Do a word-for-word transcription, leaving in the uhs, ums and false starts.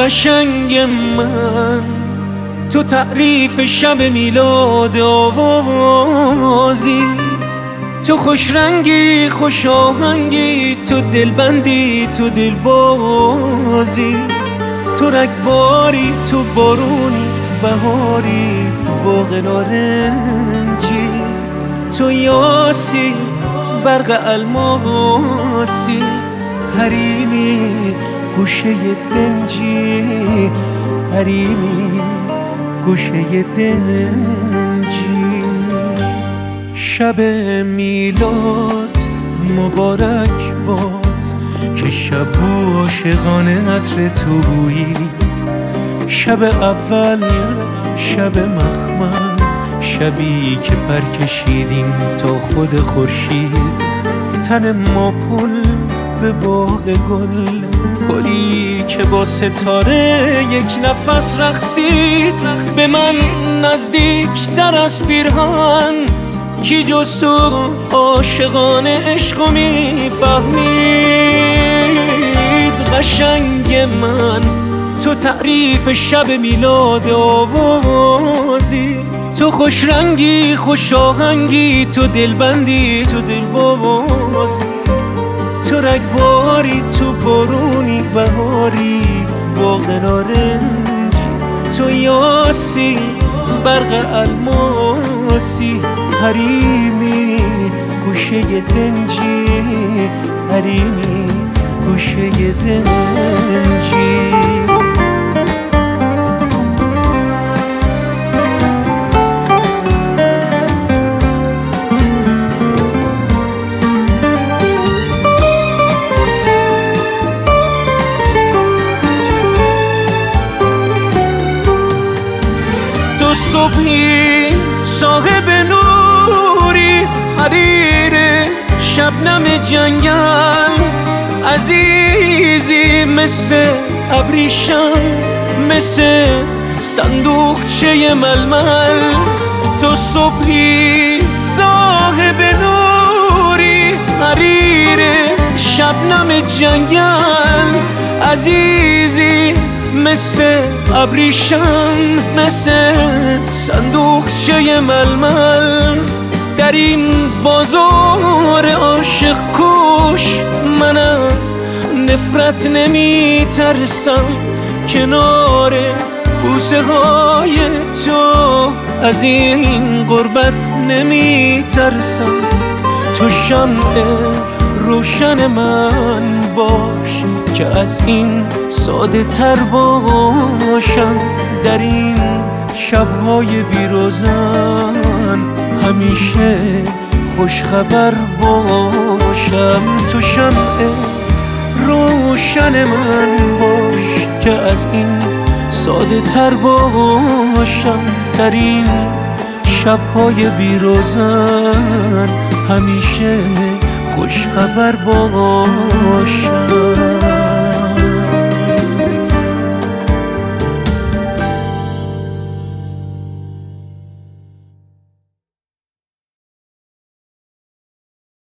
قشنگ من، تو تعریف شب میلاد آوازی، تو خوش رنگی خوش آهنگی، تو دلبندی تو دلبازی، تو رگباری تو بارونی بهاری باغ نارنجی، تو یاسی برق الماسی، حریمی گوشه دنجی، حریمی گوشه دنجی. شب میلاد مبارک باد که شب عاشقانه عطر تو بویید، شب اول شب مخمل، شبی که پر کشیدیم تا خود خورشید، تن ما پل به باغ گل، گلی که با ستاره یک نفس رقصید. به من نزدیکتر از پیرهن، کی جز تو عاشقانه عشقو میفهمید. قشنگ من، تو تعریف شب میلاد آوازی، تو خوش رنگی خوش آهنگی، تو دلبندی تو دلبازی، تو رگباری تو بارونی بهاری باغ نارنجی، تو یاسی برق الماسی، حریمی گوشه دنجی، حریمی گوشه دنجی. صبحی صاحب نوری، حریر شبنم جنگل، عزیزی مثل ابریشم، مثل صندوقچه ململ. تو صبحی صاحب نوری، حریر شبنم جنگل، عزیزی مثل ابریشم، مثل صندوقچه ململ. در این بازار عاشق کش من از نفرت نمی ترسم، کنار بوسه های تو از این غربت نمی ترسم. تو شمع روشن من باش که از این ساده تر باشم، در این شبهای بیروزن همیشه خوش خبر باشم. تو شمع روشن من باش که از این ساده تر باشم، در این شبهای بیروزن همیشه خوش خبر باشم.